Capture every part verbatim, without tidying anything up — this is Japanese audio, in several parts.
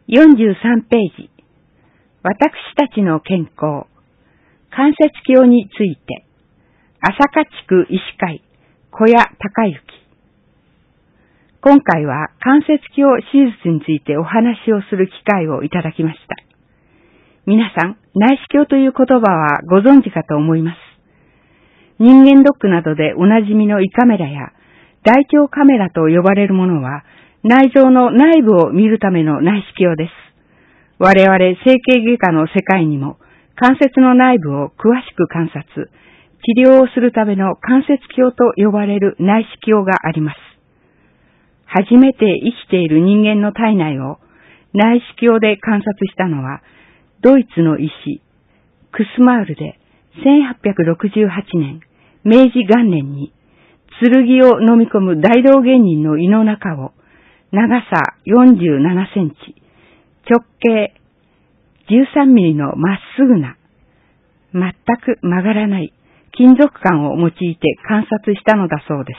よんじゅうさんページ、私たちの健康、関節鏡について、朝霞地区医師会、小谷隆之。今回は関節鏡手術についてお話をする機会をいただきました。皆さん、内視鏡という言葉はご存知かと思います。人間ドックなどでおなじみの胃カメラや大腸カメラと呼ばれるものは、内臓の内部を見るための内視鏡です。我々整形外科の世界にも関節の内部を詳しく観察、治療をするための関節鏡と呼ばれる内視鏡があります。初めて生きている人間の体内を内視鏡で観察したのは、ドイツの医師、クスマールでせんはっぴゃくろくじゅうはちねん、明治元年に剣を飲み込む大道芸人の胃の中を長さよんじゅうななセンチ、直径じゅうさんミリのまっすぐな、全く曲がらない金属管を用いて観察したのだそうです。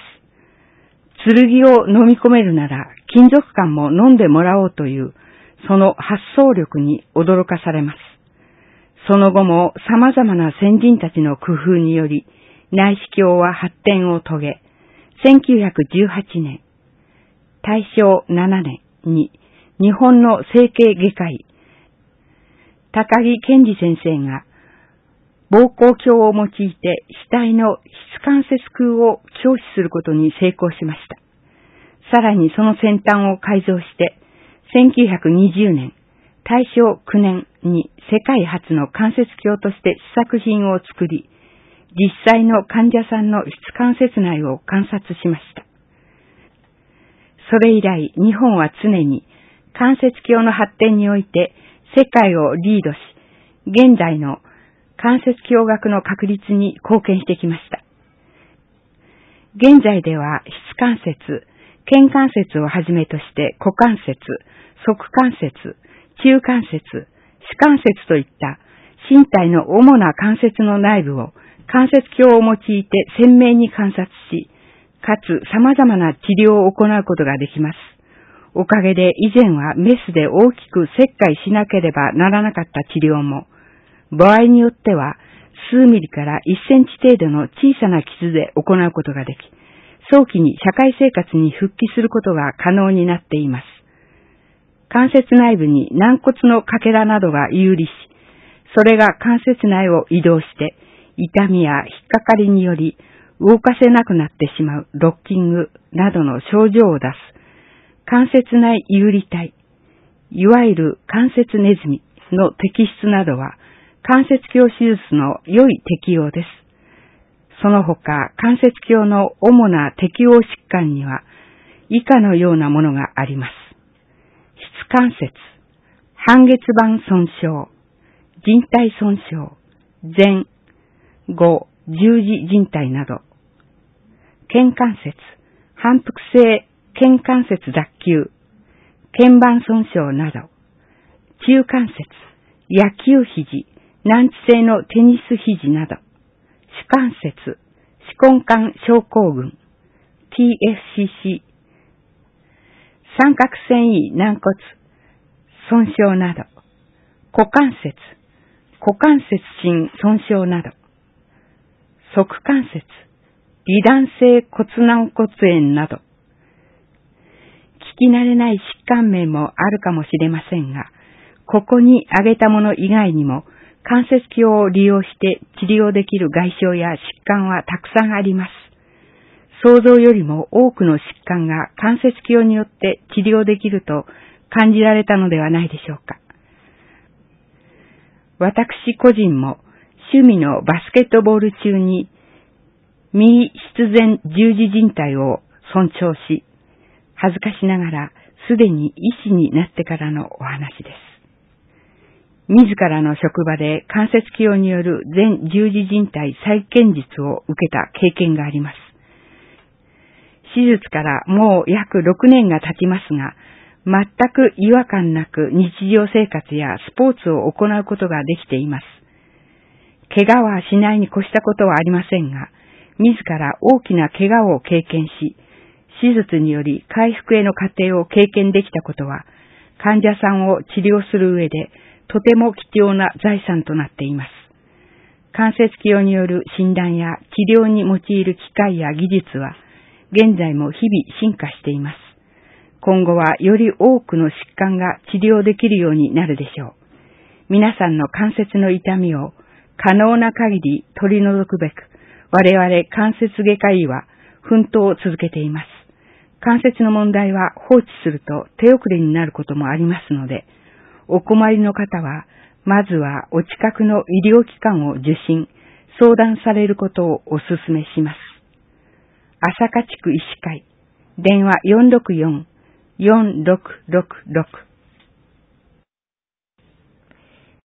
剣を飲み込めるなら金属管も飲んでもらおうというその発想力に驚かされます。その後も様々な先人たちの工夫により内視鏡は発展を遂げ、せんきゅうひゃくじゅうはちねん、大正ななねんに日本の整形外科医、高木健二先生が膀胱鏡を用いて死体の質関節腔を聴取することに成功しました。さらにその先端を改造して、せんきゅうひゃくにじゅうねん、大正きゅうねんに世界初の関節鏡として試作品を作り、実際の患者さんの質関節内を観察しました。それ以来、日本は常に関節鏡の発展において世界をリードし、現在の関節鏡学の確立に貢献してきました。現在では質関節、肩関節をはじめとして股関節、側関節、中関節、手関節といった身体の主な関節の内部を関節鏡を用いて鮮明に観察し、かつ様々な治療を行うことができます。おかげで以前はメスで大きく切開しなければならなかった治療も、場合によっては数ミリからいっセンチ程度の小さな傷で行うことができ、早期に社会生活に復帰することが可能になっています。関節内部に軟骨のかけらなどが有利し、それが関節内を移動して、痛みや引っかかりにより動かせなくなってしまうロッキングなどの症状を出す関節内有利体、いわゆる関節ネズミの摘出などは関節鏡手術の良い適用です。その他、関節鏡の主な適応疾患には以下のようなものがあります。質関節、半月板損傷、靭帯損傷、前、後、十字靭帯など、肩関節、反復性肩関節脱臼、腱板損傷など、中関節、野球肘、難治性のテニス肘など、手関節、手根管症候群、ティーエフシーシー、三角繊維軟骨損傷など、股関節、股関節心損傷など、側関節、離断性骨軟骨炎など、聞き慣れない疾患名もあるかもしれませんが、ここに挙げたもの以外にも、関節鏡を利用して治療できる外傷や疾患はたくさんあります。想像よりも多くの疾患が関節鏡によって治療できると感じられたのではないでしょうか。私個人も趣味のバスケットボール中に右膝前十字靭帯を損傷し、恥ずかしながらすでに医師になってからのお話です。自らの職場で関節鏡による前十字靭帯再建術を受けた経験があります。手術からもう約ろくねんが経ちますが、全く違和感なく日常生活やスポーツを行うことができています。怪我はしないに越したことはありませんが、自ら大きな怪我を経験し、手術により回復への過程を経験できたことは、 患者さんを治療する上でとても貴重な財産となっています。関節鏡による診断や治療に用いる機械や技術は現在も日々進化しています。今後はより多くの疾患が治療できるようになるでしょう。皆さんの関節の痛みを可能な限り取り除くべく、我々関節外科医は奮闘を続けています。関節の問題は放置すると手遅れになることもありますので、お困りの方は、まずはお近くの医療機関を受診、相談されることをお勧めします。朝霞地区医師会、電話よんろくよん、よんろくろくろく